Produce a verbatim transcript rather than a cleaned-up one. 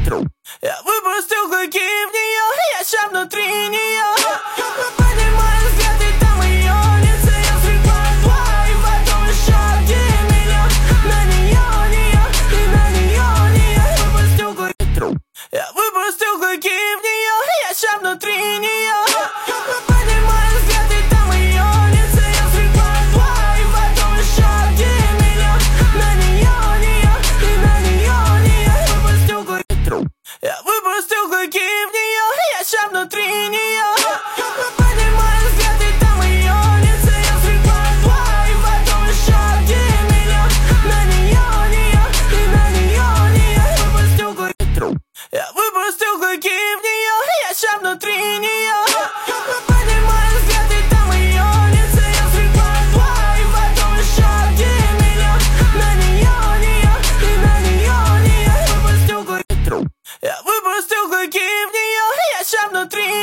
Я выпустил клыки в нее, я ща внутри нее. Поднимаю взгляд, и там ее лицо. Я взрываю, и потом еще один миллион. На нее, нее, и на нее, нее. Выпустил клыки, я выпустил клыки в нее, я ща внутри нее. Поднимаю взгляд, и там ее лицо. Я взрываю, и потом еще один миллион. На нее, нее, и на нее, нее. Выпустил клыки, я выпустил клыки в нее, я ща внутри нее. Поднимаю взгляд, и там ее лицо. Я взрываю, и потом еще один миллион. На нее, нее, и на нее, нее. Выпустил клыки, я выпустил клыки в нее, я ща внутри нее. Поднимаю взгляд, и там ее лицо. Я взрываю, и потом еще один миллион. На нее, нее, и на нее, нее. Выпустил клыки, я выпустил клыки в нее, я ща внутри